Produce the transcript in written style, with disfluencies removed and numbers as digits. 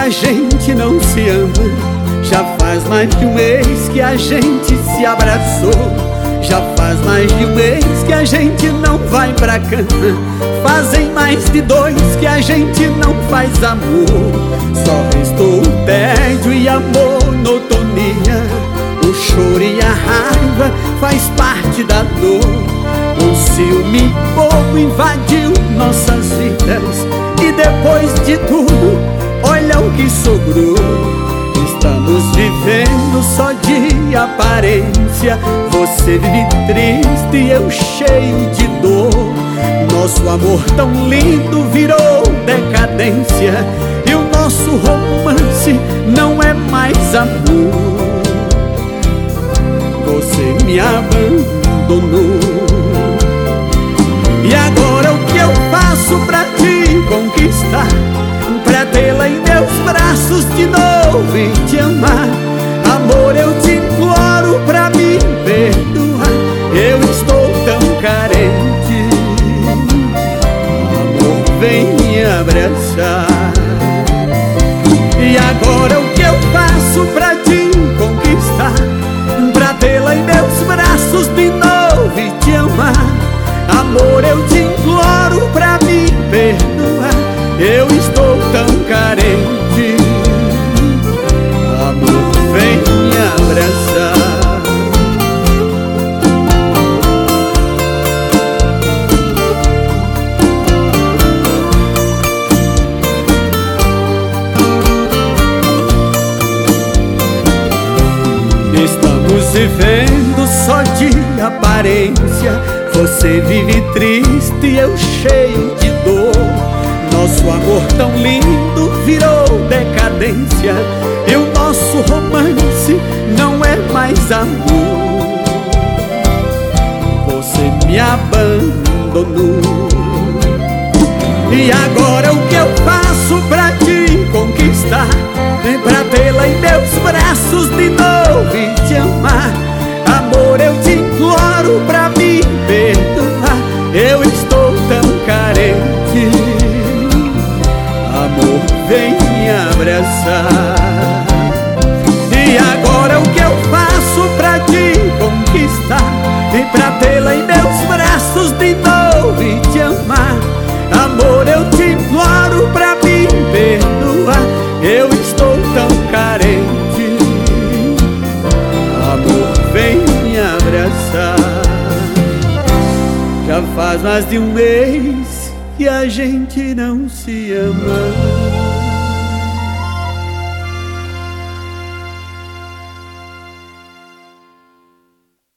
a gente não se ama. Já faz mais de um mês que a gente se abraçou. Já faz mais de um mês que a gente não vai pra cama. Fazem mais de 2 que a gente não faz amor. Só restou o tédio e a monotonia. O choro e a raiva faz parte da dor. O ciúme bobo invadiu nossas vidas. E depois de tudo, olha o que sobrou. Estamos vivendo só de aparência. Você vive triste e eu cheio de dor. Nosso amor tão lindo virou decadência. E o nosso romance não é mais amor. Você me abandonou. E agora o que eu faço pra te conquistar? Pra tê-la em meus braços de novo e te amar. Amor, eu te imploro pra me perdoar. Eu estou tão carente. Amor, vem me abraçar. E agora o que eu faço pra te conquistar? Pra tê-la em meus braços de novo e te amar. Amor, eu te imploro pra me perdoar. Eu estou tão carente. Amor, vem me abraçar. Estamos vivendo só de aparência. Você vive triste e eu cheio de dor. Nosso amor tão lindo virou decadência. E o nosso romance não é mais amor. Você me abandonou. E agora o que eu faço pra te conquistar? Pra tê-la em meus braços de novo e te amar. Amor, eu te imploro pra me perdoar. Eu estou tão carente. Amor, vem me abraçar. E agora o que eu faço pra te conquistar? E pra tê-la em meus braços de novo e te amar. Amor, eu te imploro pra me perdoar. Eu estou tão carente. Amor, vem me abraçar. Já faz mais de um mês que a gente não se ama.